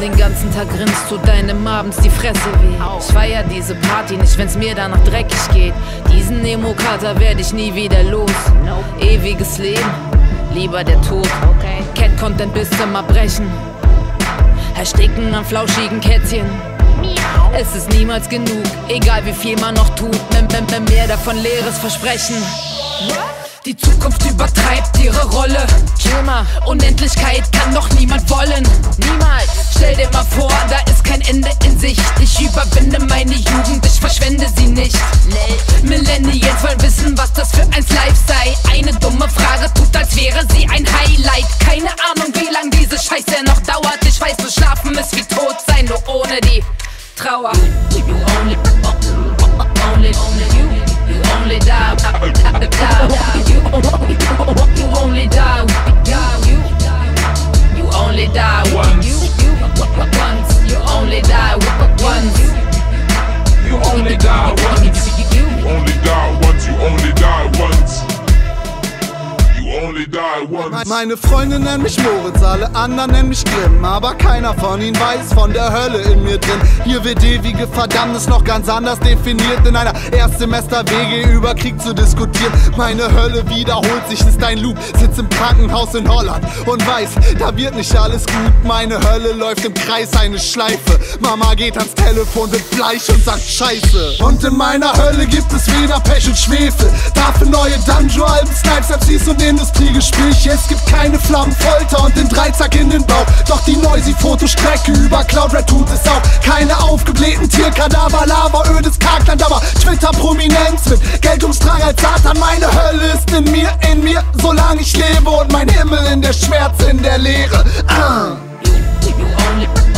den ganzen Tag grinst, tut deinem abends die Fresse weh. Ich feier diese Party nicht, wenn's mir danach dreckig geht. Diesen Emo-Kater werd ich nie wieder los. Ewiges Leben, lieber der Tod. Cat-Content bis zum Erbrechen. Ersticken an flauschigen Kätzchen. Es ist niemals genug, egal wie viel man noch tut. Mehr davon leeres Versprechen. Die Zukunft übertreibt ihre Rolle. Chill mal, Unendlichkeit kann doch niemand wollen. Niemals. Stell dir mal vor, da ist kein Ende in Sicht. Ich überwinde meine Jugend, ich verschwende sie nicht. Millennials wollen wissen, was das für eins Life sei. Eine dumme Frage tut, als wäre sie ein Highlight. Keine Ahnung, wie lang diese Scheiße noch dauert. Ich weiß, nur schlafen ist wie tot sein, nur ohne die Trauer. You only die. You only die. You only die once. You only die once. You only die once. You only die once. You only die once. You only die once. Meine Freunde nennen mich Moritz, alle anderen nennen mich Grimm. Aber keiner von ihnen weiß von der Hölle in mir drin. Hier wird ewige Verdammnis noch ganz anders definiert. In einer Erstsemester-WG über Krieg zu diskutieren. Meine Hölle wiederholt sich, ist ein Loop. Sitz im Krankenhaus in Holland und weiß, da wird nicht alles gut. Meine Hölle läuft im Kreis, eine Schleife. Mama geht ans Telefon, wird bleich und sagt Scheiße. Und in meiner Hölle gibt es weder Pech und Schwefel. Dafür neue Dungeon-Alben, Snipes, MCs und Industriegespräche. Es gibt keine Flammenfolter und den Dreizack in den Bauch. Doch die Noisy-Fotostrecke über Cloud Red tut es auch. Keine aufgeblähten Tierkadaver, Lava, ödes Kargland, aber Twitter-Prominenz mit Geltungsdrang als Satan. Meine Hölle ist in mir, solange ich lebe und mein Himmel in der Schmerz, in der Leere. You only